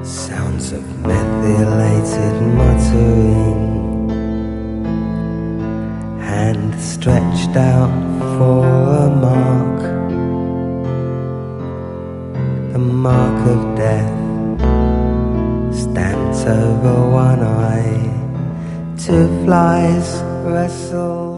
Sounds of methylated muttering, hand stretched out for a mark, the mark of death stamps over one eye. Two flies wrestle